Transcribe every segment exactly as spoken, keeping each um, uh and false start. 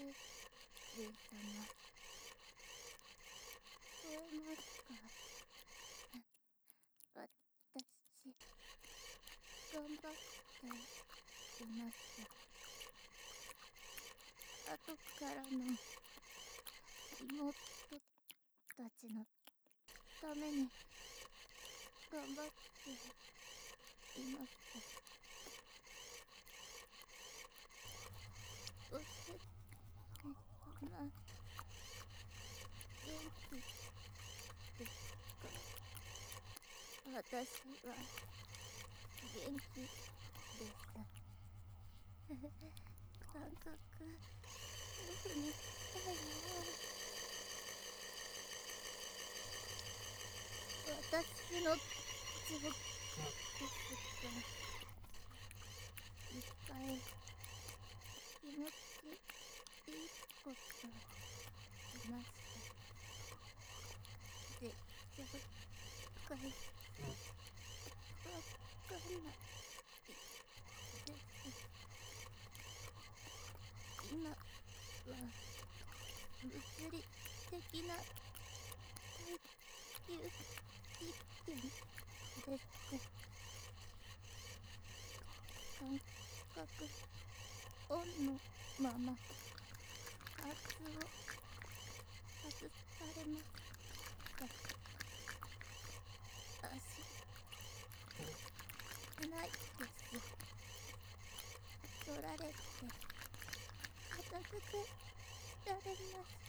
レイ様、聞こえますか？私、頑張っています。後からの妹たちのために頑張っています。おせめ様、元気ですか？私は元気です。感覚オフにしたいな。私の状況ですが、一回気持ちいいことしました。で、状態わかんないです。今は物理的な耐久実験です。感覚オンのままパーツを外されました。足ないです。取られて片付けられました。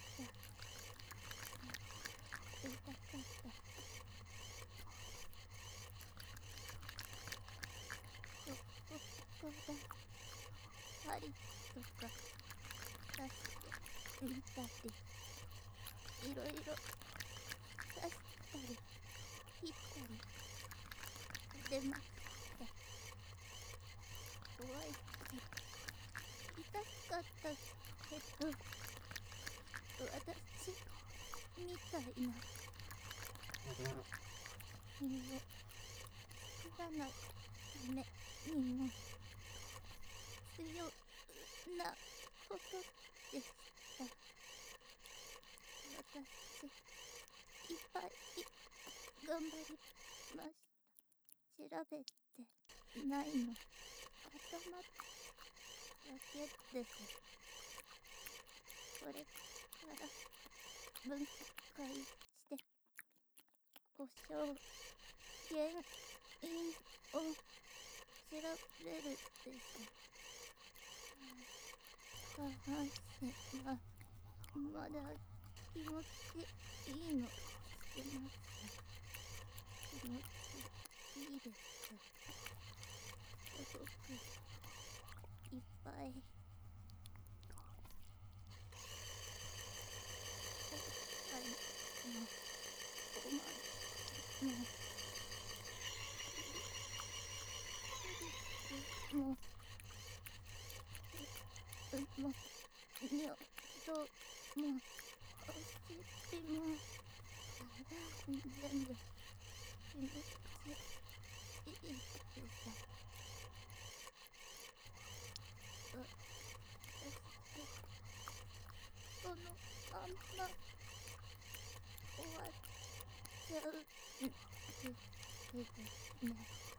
痛かった。そこが針とか刺してみたり、いろいろ刺したり切ったり出ました。怖いし痛かったけど、私みたいな身を作らないためにも必要なことでした。私いっぱい頑張りました。調べてないの頭だけです。これから分解して故障原因を調べるです。下半身はまだ気持ちいいの知ってます。気持ちいいです。すごくいっぱいおっぱいもおまんもクリスもうも尿道もお尻も全部気持ちいいです。私このまんま終わっちゃうんですけどね。